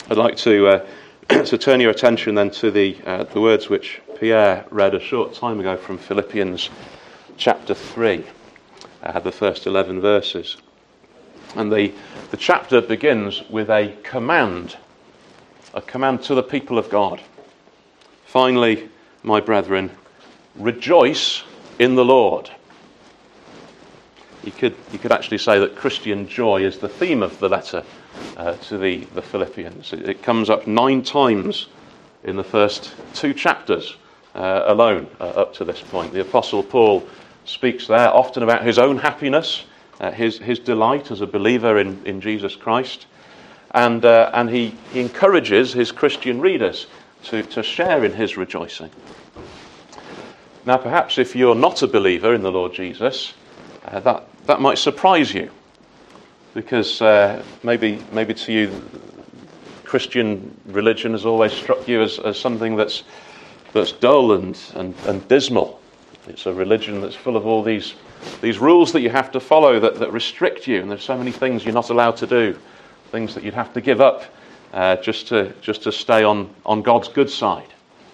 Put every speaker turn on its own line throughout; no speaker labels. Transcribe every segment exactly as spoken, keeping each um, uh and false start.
I'd like to uh, to turn your attention then to the uh, the words which Pierre read a short time ago from Philippians chapter three, uh, the first eleven verses. And the, the chapter begins with a command, a command to the people of God. Finally, my brethren, rejoice in the Lord. You could you could actually say that Christian joy is the theme of the letter uh, to the, the Philippians. It, it comes up nine times in the first two chapters uh, alone uh, up to this point. The Apostle Paul speaks there often about his own happiness, uh, his his delight as a believer in, in Jesus Christ, and uh, and he, he encourages his Christian readers to, to share in his rejoicing. Now, perhaps if you're not a believer in the Lord Jesus, uh, that that might surprise you, because uh, maybe maybe to you, Christian religion has always struck you as, as something that's that's dull and, and, and dismal. It's a religion that's full of all these these rules that you have to follow that, that restrict you, and there's so many things you're not allowed to do, things that you'd have to give up uh, just to just to stay on, on God's good side.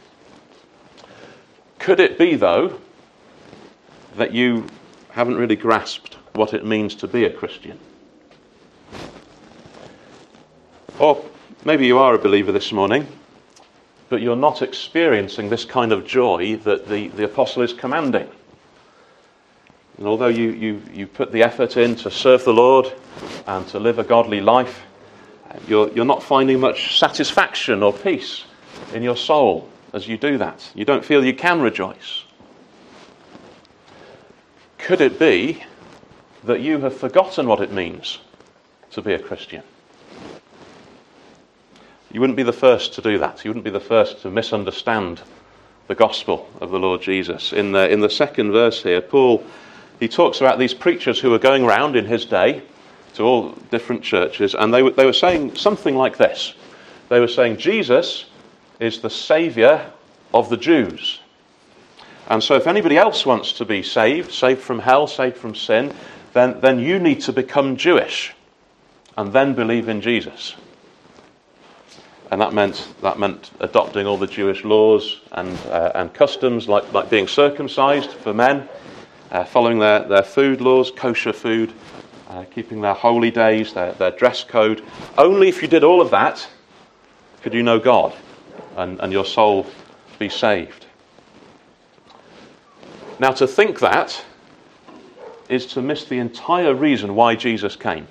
Could it be, though, that you haven't really grasped what it means to be a Christian? Or maybe you are a believer this morning, but you're not experiencing this kind of joy that the, the apostle is commanding. And although you, you, you put the effort in to serve the Lord and to live a godly life, you're, you're not finding much satisfaction or peace in your soul as you do that. You don't feel you can rejoice. Could it be that you have forgotten what it means to be a Christian? You wouldn't be the first to do that. You wouldn't be the first to misunderstand the gospel of the Lord Jesus. In the, in the second verse here, Paul, he talks about these preachers who were going around in his day to all different churches, and they were, they were saying something like this. They were saying, Jesus is the saviour of the Jews. And so if anybody else wants to be saved, saved from hell, saved from sin, then, then you need to become Jewish and then believe in Jesus. And that meant that meant adopting all the Jewish laws and uh, and customs, like, like being circumcised for men, uh, following their, their food laws, kosher food, uh, keeping their holy days, their, their dress code. Only if you did all of that could you know God and, and your soul be saved. Now, to think that is to miss the entire reason why Jesus came.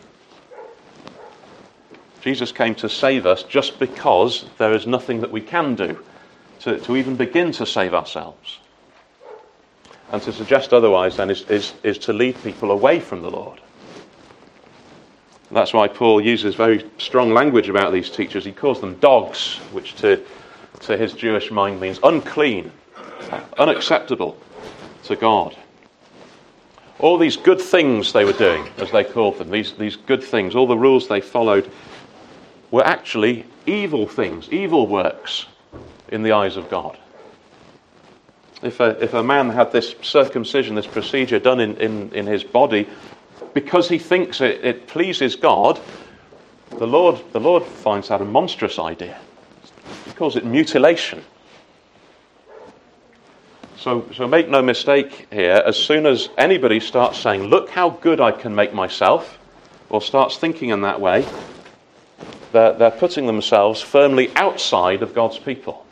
Jesus came to save us just because there is nothing that we can do to, to even begin to save ourselves. And to suggest otherwise then is, is, is to lead people away from the Lord. And that's why Paul uses very strong language about these teachers. He calls them dogs, which to, to his Jewish mind means unclean, unacceptable to God. All these good things they were doing, as they called them, these, these good things, all the rules they followed, were actually evil things, evil works in the eyes of God. If a, if a man had this circumcision, this procedure done in, in, in his body, because he thinks it, it pleases God, the Lord, the Lord finds that a monstrous idea. He calls it mutilation. So, so make no mistake here, as soon as anybody starts saying, look how good I can make myself, or starts thinking in that way, they're, they're putting themselves firmly outside of God's people.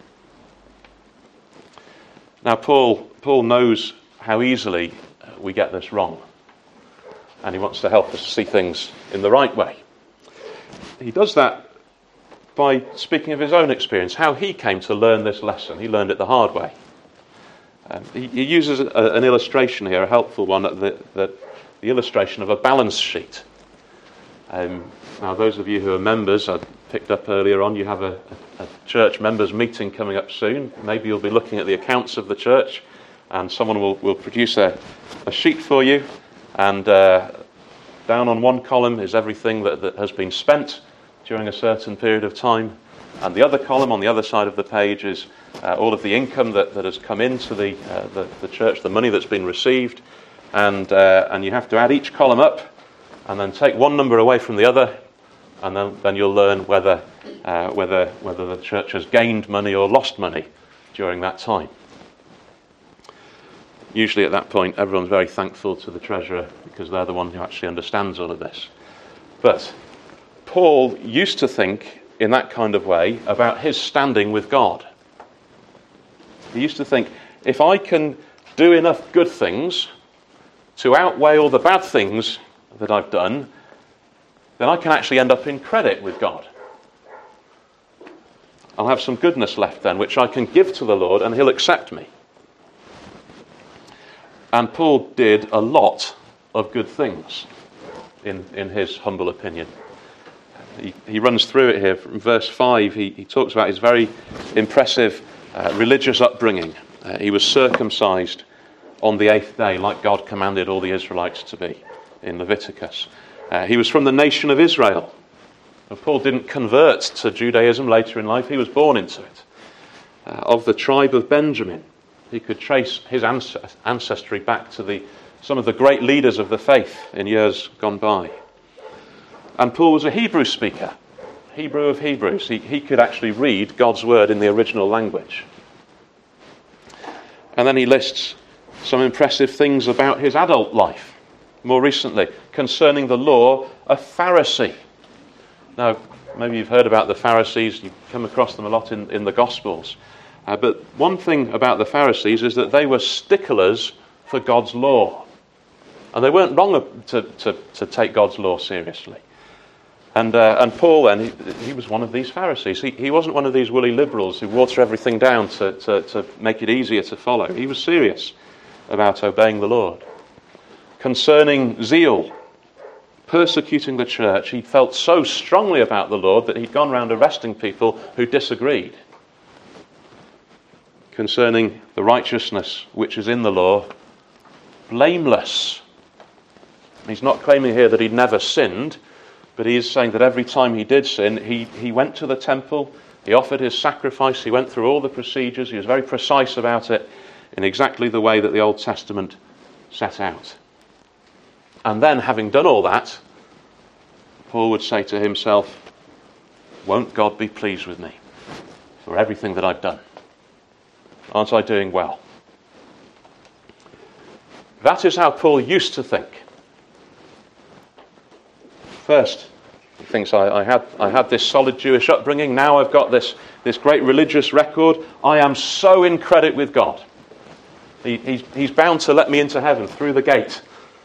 Now, Paul, Paul knows how easily we get this wrong, and he wants to help us see things in the right way. He does that by speaking of his own experience, how he came to learn this lesson. He learned it the hard way. Um, he, he uses a, an illustration here, a helpful one, the, the, the illustration of a balance sheet. Um, now, those of you who are members, I picked up earlier on, you have a, a, a church members meeting coming up soon. Maybe you'll be looking at the accounts of the church, and someone will, will produce a, a sheet for you, and uh, down on one column is everything that, that has been spent during a certain period of time, and the other column on the other side of the page is uh, all of the income that, that has come into the, uh, the the church, the money that's been received, and uh, and you have to add each column up, and then take one number away from the other, and then, then you'll learn whether uh, whether, whether the church has gained money or lost money during that time. Usually at that point, everyone's very thankful to the treasurer because they're the one who actually understands all of this. But Paul used to think in that kind of way about his standing with God. He used to think, if I can do enough good things to outweigh all the bad things that I've done, then I can actually end up in credit with God. I'll have some goodness left then, which I can give to the Lord, and he'll accept me. And Paul did a lot of good things, in, in his humble opinion. He, he runs through it here. From verse five, he, he talks about his very impressive uh, religious upbringing. Uh, he was circumcised on the eighth day, like God commanded all the Israelites to be in Leviticus. Uh, he was from the nation of Israel. And Paul didn't convert to Judaism later in life. He was born into it. Uh, of the tribe of Benjamin. He could trace his ancestry back to the some of the great leaders of the faith in years gone by. And Paul was a Hebrew speaker, Hebrew of Hebrews. He, he could actually read God's word in the original language. And then he lists some impressive things about his adult life. More recently, concerning the law, a Pharisee. Now, maybe you've heard about the Pharisees. You've come across them a lot in, in the Gospels. Uh, but one thing about the Pharisees is that they were sticklers for God's law. And they weren't wrong to, to, to take God's law seriously. And uh, and Paul then, he, he was one of these Pharisees. He, he wasn't one of these woolly liberals who water everything down to, to, to make it easier to follow. He was serious about obeying the Lord. Concerning zeal, persecuting the church, he felt so strongly about the Lord that he'd gone around arresting people who disagreed. Concerning the righteousness which is in the law, blameless. He's not claiming here that he'd never sinned, but he is saying that every time he did sin, he, he went to the temple, he offered his sacrifice, he went through all the procedures, he was very precise about it in exactly the way that the Old Testament set out. And then, having done all that, Paul would say to himself, won't God be pleased with me for everything that I've done? Aren't I doing well? That is how Paul used to think. First, he thinks, I, I had I had this solid Jewish upbringing, now I've got this, this great religious record, I am so in credit with God. He, he's, he's bound to let me into heaven through the gate.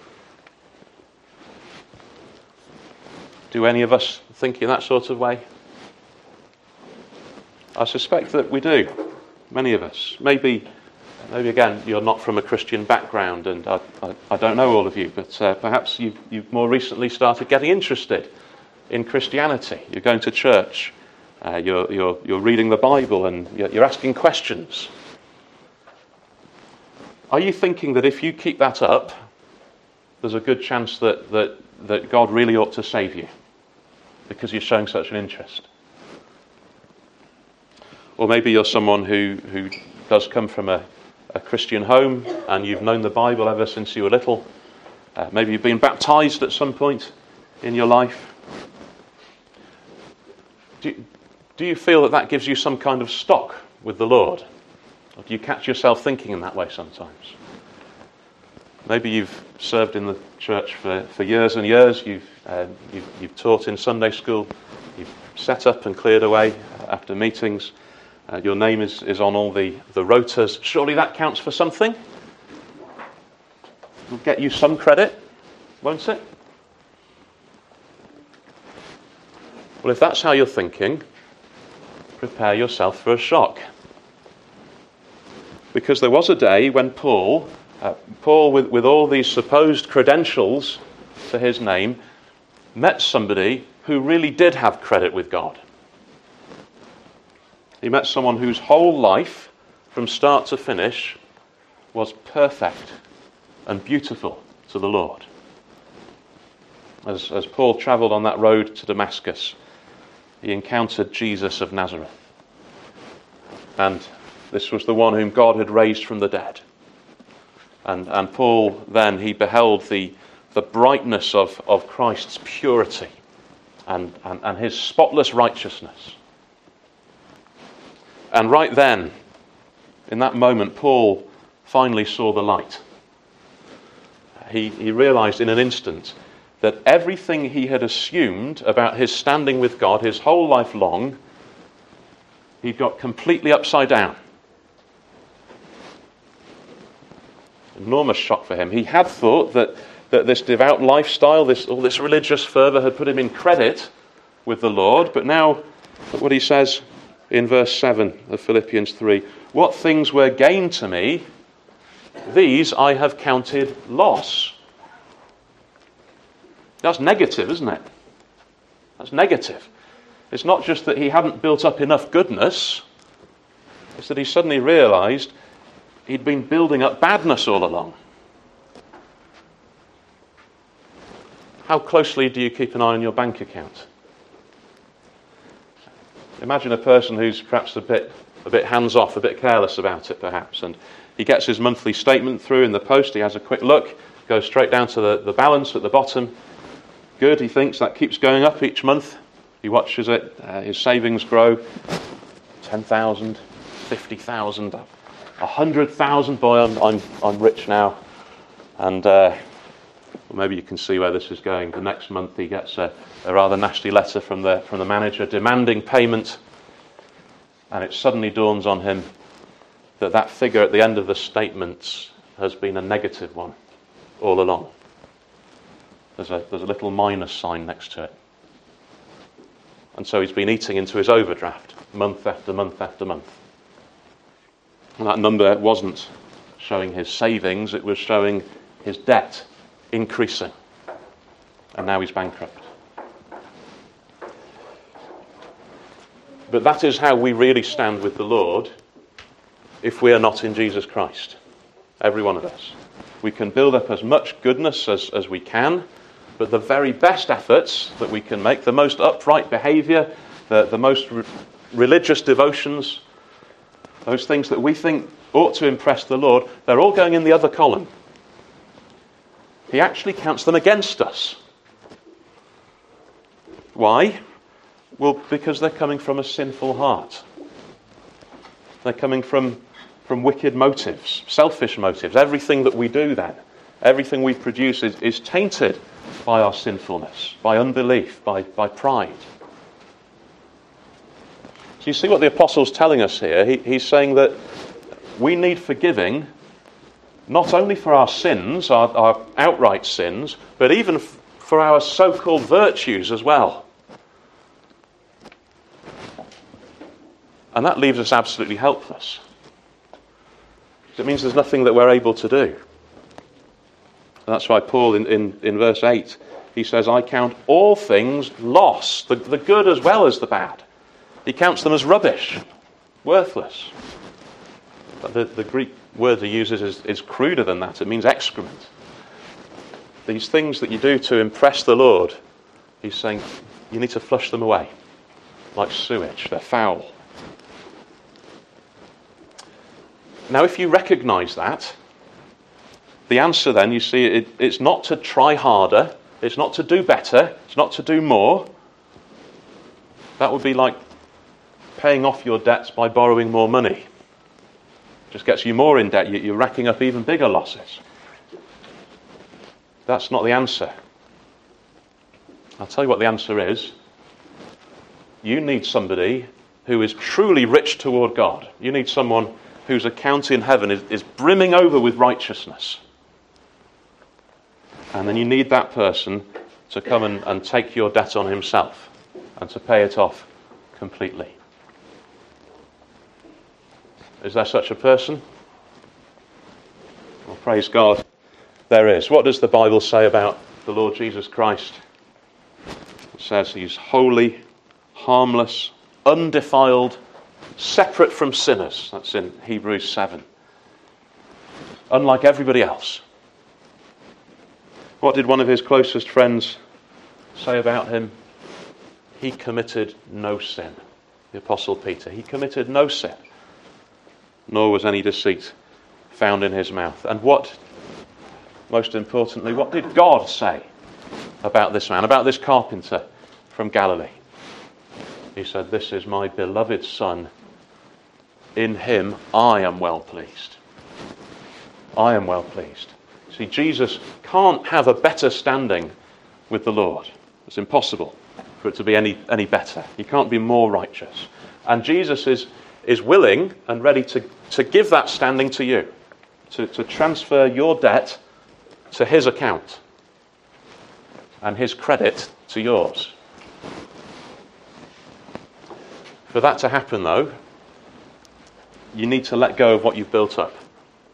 Do any of us think in that sort of way? I suspect that we do. Many of us. Maybe, maybe again, you're not from a Christian background, and I, I, I don't know all of you, but uh, perhaps you've, you've more recently started getting interested in Christianity. You're going to church, uh, you're, you're, you're reading the Bible, and you're, you're asking questions. Are you thinking that if you keep that up, there's a good chance that, that, that God really ought to save you because you're showing such an interest? Or maybe you're someone who, who does come from a, a Christian home and you've known the Bible ever since you were little. Uh, maybe you've been baptized at some point in your life. Do, do you feel that that gives you some kind of stock with the Lord? Or do you catch yourself thinking in that way sometimes? Maybe you've served in the church for, for years and years. You've, uh, you've, you've taught in Sunday school. You've set up and cleared away after meetings. Uh, your name is, is on all the, the rotas. Surely that counts for something? It'll get you some credit, won't it? Well, if that's how you're thinking, prepare yourself for a shock. Because there was a day when Paul, uh, Paul with, with all these supposed credentials to his name, met somebody who really did have credit with God. He met someone whose whole life, from start to finish, was perfect and beautiful to the Lord. As, as Paul travelled on that road to Damascus, he encountered Jesus of Nazareth. And this was the one whom God had raised from the dead. And, and Paul then, he beheld the, the brightness of, of Christ's purity and, and, and his spotless righteousness. And right then, in that moment, Paul finally saw the light. He, he realized in an instant that everything he had assumed about his standing with God his whole life long, he'd got completely upside down. Enormous shock for him. He had thought that, that this devout lifestyle, this all this religious fervour had put him in credit with the Lord, but now look what he says in verse seven of Philippians three. What things were gain to me, these I have counted loss. That's negative, isn't it? That's negative. It's not just that he hadn't built up enough goodness, it's that he suddenly realised he'd been building up badness all along. How closely do you keep an eye on your bank account? Imagine a person who's perhaps a bit a bit hands-off, a bit careless about it perhaps, and he gets his monthly statement through in the post, he has a quick look, goes straight down to the, the balance at the bottom. Good, he thinks, that keeps going up each month. He watches it, uh, his savings grow, ten thousand, fifty thousand, one hundred thousand, boy, I'm, I'm, I'm rich now. And uh, well, maybe you can see where this is going. The next month he gets a, a rather nasty letter from the, from the manager demanding payment, and it suddenly dawns on him that that figure at the end of the statements has been a negative one all along. There's a, there's a little minus sign next to it. And so he's been eating into his overdraft month after month after month. And that number wasn't showing his savings, it was showing his debt increasing. And now he's bankrupt. But that is how we really stand with the Lord if we are not in Jesus Christ. Every one of us. We can build up as much goodness as, as we can, but the very best efforts that we can make, the most upright behaviour, the, the most re- religious devotions, those things that we think ought to impress the Lord, they're all going in the other column. He actually counts them against us. Why? Well, because they're coming from a sinful heart. They're coming from, from wicked motives, selfish motives. Everything that we do then, everything we produce is, is tainted by our sinfulness, by unbelief, by, by pride. So you see what the Apostle's telling us here? He, he's saying that we need forgiving not only for our sins, our, our outright sins, but even f- for our so-called virtues as well. And that leaves us absolutely helpless. It means there's nothing that we're able to do. And that's why Paul in, in, in verse eight, he says, I count all things loss, the, the good as well as the bad. He counts them as rubbish, worthless. But the, the Greek word he uses is, is cruder than that. It means excrement. These things that you do to impress the Lord, he's saying you need to flush them away like sewage. They're foul. Now, if you recognise that, the answer then, you see, it, it's not to try harder, it's not to do better, it's not to do more. That would be like paying off your debts by borrowing more money. Just gets you more in debt, you're racking up even bigger losses. That's not the answer. I'll tell you what the answer is. You need somebody who is truly rich toward God. You need someone whose account in heaven is, is brimming over with righteousness. And then you need that person to come and, and take your debt on himself and to pay it off completely. Is there such a person? Well, praise God, there is. What does the Bible say about the Lord Jesus Christ? It says he's holy, harmless, undefiled, separate from sinners. That's in Hebrews seven. Unlike everybody else. What did one of his closest friends say about him? He committed no sin. The Apostle Peter. He committed no sin. Nor was any deceit found in his mouth. And what, most importantly, what did God say about this man, about this carpenter from Galilee. He said, "This is my beloved Son. In him I am well pleased." I am well pleased. See, Jesus can't have a better standing with the Lord. It's impossible for it to be any, any better. He can't be more righteous. And Jesus is, is willing and ready to, to give that standing to you, to, to transfer your debt to his account and his credit to yours. For that to happen, though, you need to let go of what you've built up.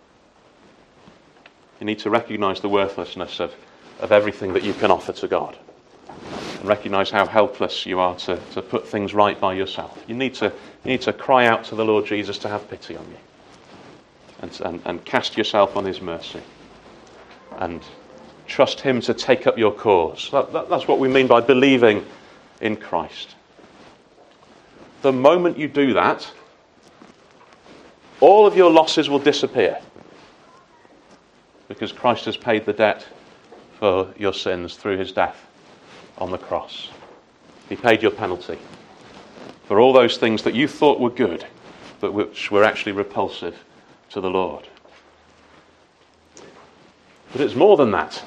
You need to recognise the worthlessness of, of everything that you can offer to God. And recognise how helpless you are to, to put things right by yourself. You need to you need to cry out to the Lord Jesus to have pity on you. And, and, and cast yourself on his mercy. And trust him to take up your cause. That, that, that's what we mean by believing in Christ. The moment you do that, all of your losses will disappear. Because Christ has paid the debt for your sins through his death on the cross. He paid your penalty for all those things that you thought were good, but which were actually repulsive to the Lord. But it's more than that.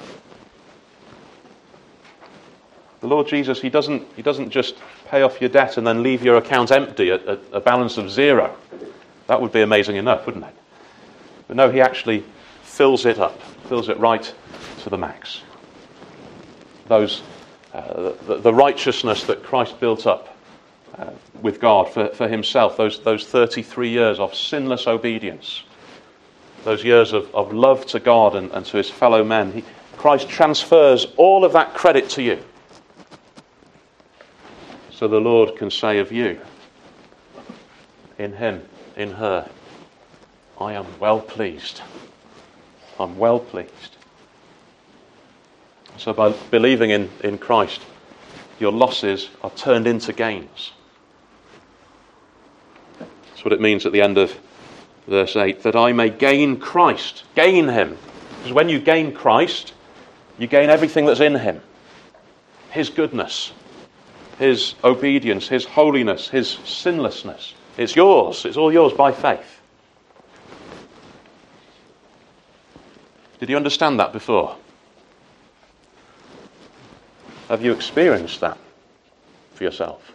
The Lord Jesus, he doesn't, he doesn't just pay off your debt and then leave your account empty at a, a balance of zero. That would be amazing enough, wouldn't it? But no, he actually fills it up, fills it right to the max. Those, uh, the, the righteousness that Christ built up uh, with God for, for himself, those, those thirty-three years of sinless obedience, those years of, of love to God and, and to his fellow men, he, Christ transfers all of that credit to you. So the Lord can say of you, in him, in her, I am well pleased. I'm well pleased. So by believing in, in Christ, your losses are turned into gains. That's what it means at the end of verse eight, that I may gain Christ. Gain him. Because when you gain Christ, you gain everything that's in him. His goodness, his obedience, his holiness, his sinlessness. It's yours. It's all yours by faith. Did you understand that before? Have you experienced that for yourself?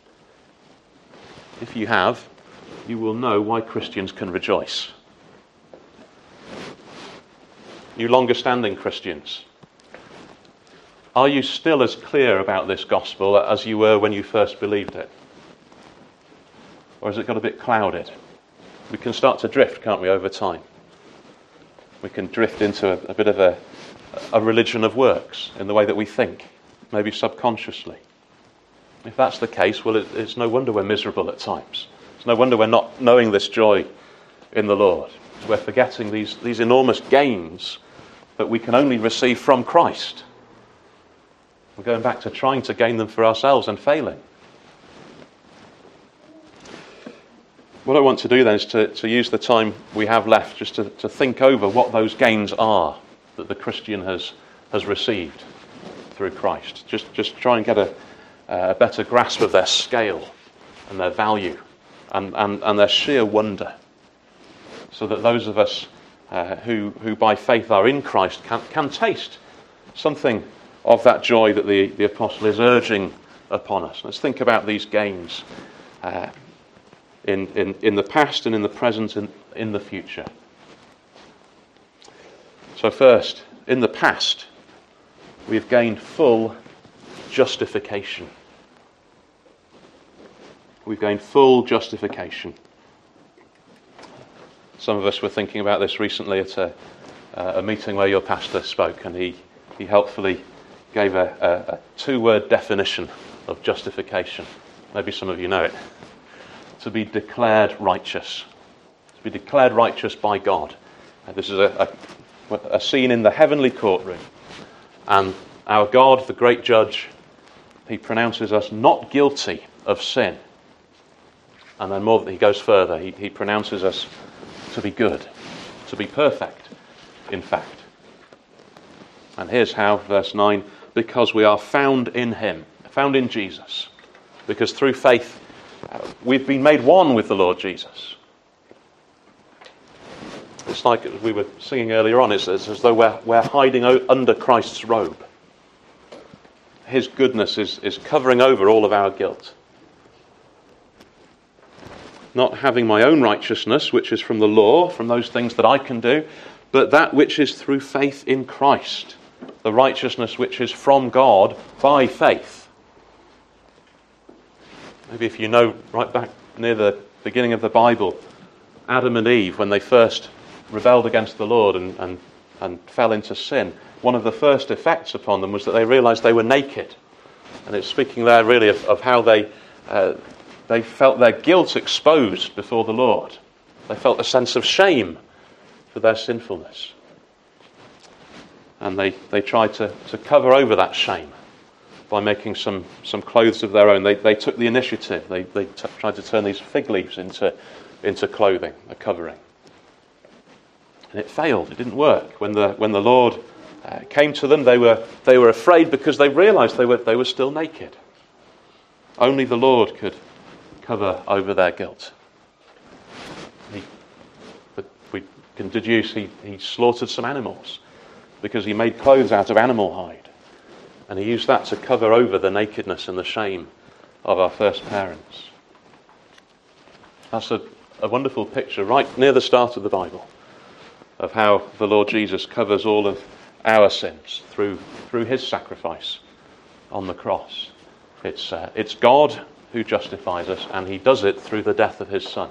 If you have, you will know why Christians can rejoice. You longer-standing Christians, are you still as clear about this gospel as you were when you first believed it? Or has it got a bit clouded? We can start to drift, can't we, over time? We can drift into a, a bit of a, a religion of works in the way that we think, maybe subconsciously. If that's the case, well, it, it's no wonder we're miserable at times. It's no wonder we're not knowing this joy in the Lord. We're forgetting these, these enormous gains that we can only receive from Christ. We're going back to trying to gain them for ourselves and failing. What I want to do then is to, to use the time we have left just to, to think over what those gains are that the Christian has, has received through Christ. Just, just try and get a, a better grasp of their scale and their value and, and, and their sheer wonder, so that those of us uh, who, who by faith are in Christ can, can taste something of that joy that the, the apostle is urging upon us. Let's think about these gains uh, in, in, in the past and in the present and in the future. So first, in the past, we've gained full justification. We've gained full justification. Some of us were thinking about this recently at a, uh, a meeting where your pastor spoke, and he, he helpfully gave a, a, a two-word definition of justification. Maybe some of you know it. To be declared righteous. To be declared righteous by God. And this is a, a, a scene in the heavenly courtroom. And our God, the great judge, he pronounces us not guilty of sin. And then more, he goes further. He, he pronounces us to be good, to be perfect, in fact. And here's how, verse nine, because we are found in him. found in Jesus. Because through faith, uh, we've been made one with the Lord Jesus. It's like we were singing earlier on, it's, it's as though we're, we're hiding o- under Christ's robe. His goodness is, is covering over all of our guilt. Not having my own righteousness, which is from the law, from those things that I can do, but that which is through faith in Christ, the righteousness which is from God by faith. Maybe if you know right back near the beginning of the Bible, Adam and Eve, when they first rebelled against the Lord and, and, and fell into sin, one of the first effects upon them was that they realised they were naked. And it's speaking there really of, of how they uh, they felt their guilt exposed before the Lord. They felt a sense of shame for their sinfulness. And they, they tried to, to cover over that shame by making some, some clothes of their own. They, they took the initiative. They, they t- tried to turn these fig leaves into, into clothing, a covering. And it failed. It didn't work. When the, when the Lord uh, came to them, they were, they were afraid because they realised they were, they were still naked. Only the Lord could cover over their guilt. He, but we can deduce he, he slaughtered some animals because he made clothes out of animal hide. And he used that to cover over the nakedness and the shame of our first parents. That's a, a wonderful picture right near the start of the Bible of how the Lord Jesus covers all of our sins through through his sacrifice on the cross. It's uh, it's God who justifies us, and he does it through the death of his Son.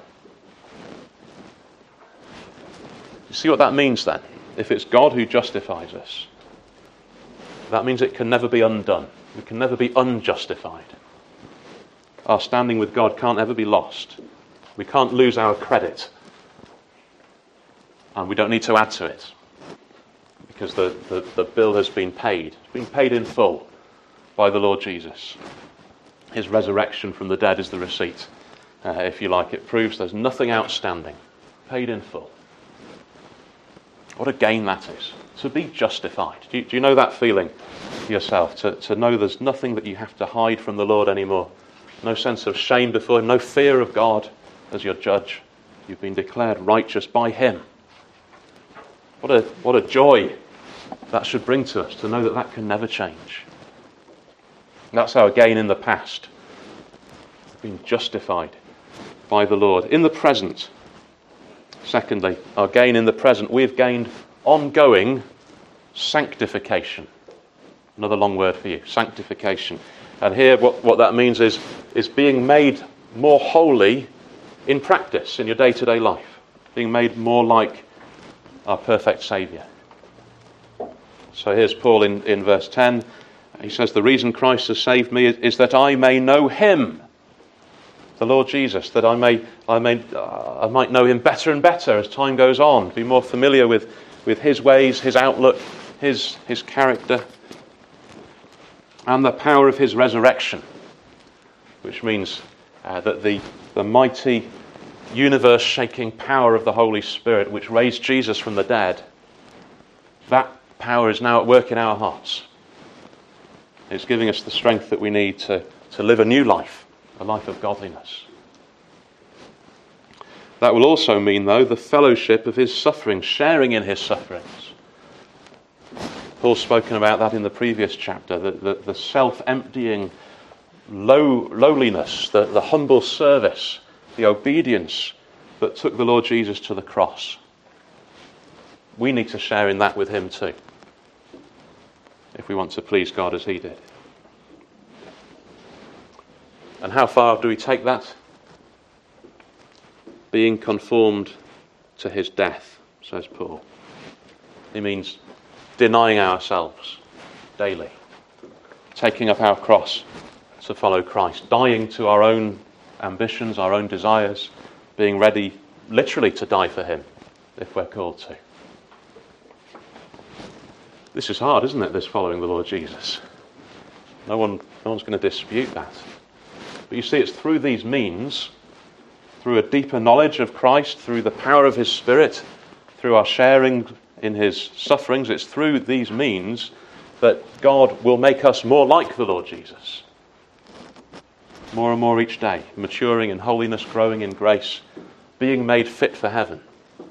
You see what that means then? If it's God who justifies us, that means it can never be undone. We can never be unjustified. Our standing with God can't ever be lost. We can't lose our credit. And we don't need to add to it. Because the, the, the bill has been paid. It's been paid in full by the Lord Jesus. His resurrection from the dead is the receipt, uh, if you like. It proves there's nothing outstanding. Paid in full. What a gain that is. To be justified. Do you, do you know that feeling yourself? To, to know there's nothing that you have to hide from the Lord anymore. No sense of shame before him. No fear of God as your judge. You've been declared righteous by him. What a, what a joy that should bring to us, to know that that can never change. That's our gain in the past. Being justified by the Lord. In the present, secondly, our gain in the present, we've gained ongoing sanctification. Another long word for you, sanctification. And here what, what that means is, is being made more holy in practice, in your day-to-day life. Being made more like our perfect Saviour. So here's Paul in, in verse ten. He says, the reason Christ has saved me is, is that I may know him, the Lord Jesus, that I may, I may, uh, I might know him better and better as time goes on, be more familiar with, with his ways, his outlook, his, his character, and the power of his resurrection, which means uh, that the, the mighty, universe-shaking power of the Holy Spirit, which raised Jesus from the dead, that power is now at work in our hearts. It's giving us the strength that we need to, to live a new life, a life of godliness. That will also mean, though, the fellowship of his sufferings, sharing in his sufferings. Paul's spoken about that in the previous chapter, the, the, the self-emptying low, lowliness, the, the humble service, the obedience that took the Lord Jesus to the cross. We need to share in that with him too, if we want to please God as he did. And how far do we take that? Being conformed to his death, says Paul. He means denying ourselves daily, taking up our cross to follow Christ, dying to our own ambitions, our own desires, being ready literally to die for him if we're called to. This is hard, isn't it, this following the Lord Jesus? No one, no one's going to dispute that. But you see, it's through these means, through a deeper knowledge of Christ, through the power of his Spirit, through our sharing in his sufferings, it's through these means that God will make us more like the Lord Jesus. more and more each day, maturing in holiness, growing in grace, being made fit for heaven.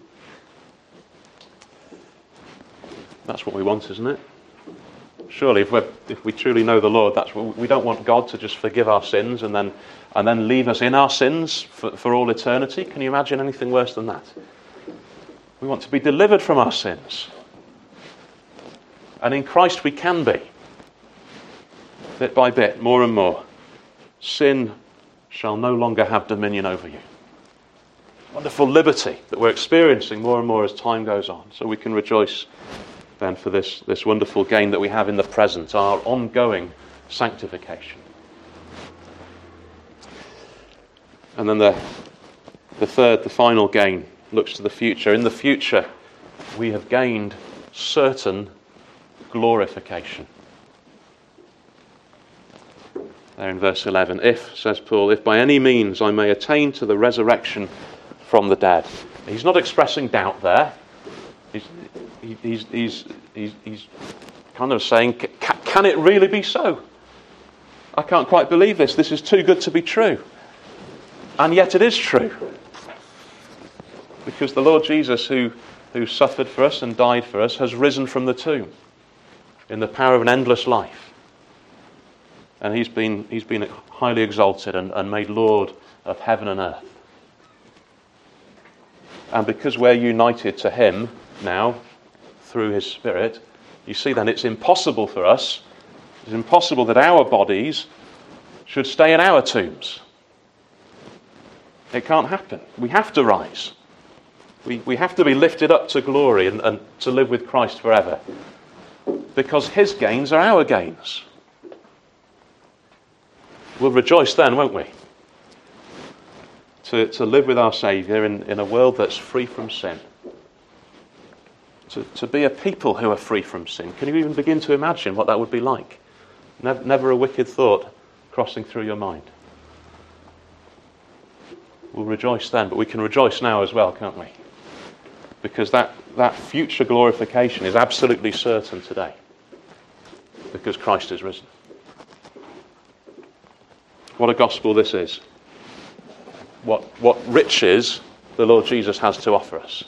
That's what we want, isn't it? Surely, if, we're, if we truly know the Lord, that's what we don't want God to just forgive our sins and then and then leave us in our sins for, for all eternity. Can you imagine anything worse than that? We want to be delivered from our sins. And in Christ we can be. Bit by bit, more and more. Sin shall no longer have dominion over you. Wonderful liberty that we're experiencing more and more as time goes on. So we can rejoice then for this, this wonderful gain that we have in the present, our ongoing sanctification. And then the, the third, the final gain, looks to the future. In the future, we have gained certain glorification. There in verse eleven, if, says Paul, if by any means I may attain to the resurrection from the dead. He's not expressing doubt there. He's, he's, he's, he's, he's kind of saying, can it really be so? I can't quite believe this. This is too good to be true. And yet it is true. Because the Lord Jesus, who, who suffered for us and died for us, has risen from the tomb in the power of an endless life. And he's been, he's been highly exalted and, and made Lord of heaven and earth. And because we're united to him now through his Spirit, you see then it's impossible for us, it's impossible that our bodies should stay in our tombs. It can't happen. We have to rise. We, we have to be lifted up to glory and, and to live with Christ forever. Because his gains are our gains. We'll rejoice then, won't we? To, to live with our Saviour in, in a world that's free from sin. To, to be a people who are free from sin. Can you even begin to imagine what that would be like? Never, never a wicked thought crossing through your mind. We'll rejoice then, but we can rejoice now as well, can't we? Because that, that future glorification is absolutely certain today. Because Christ is risen. What a gospel this is. What, what riches the Lord Jesus has to offer us.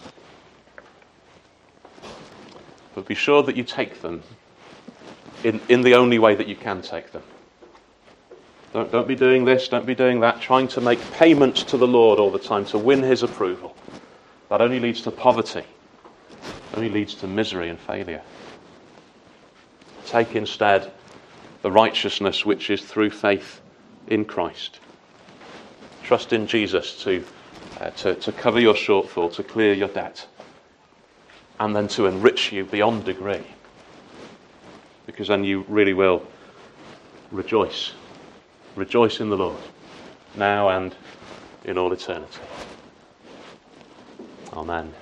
But be sure that you take them in, in the only way that you can take them. Don't, don't be doing this, don't be doing that, trying to make payments to the Lord all the time to win his approval. That only leads to poverty. Only leads to misery and failure. Take instead the righteousness which is through faith in Christ. Trust in Jesus to, uh, to, to cover your shortfall, to clear your debt, and then to enrich you beyond degree. Because then you really will rejoice. Rejoice in the Lord, now and in all eternity. Amen.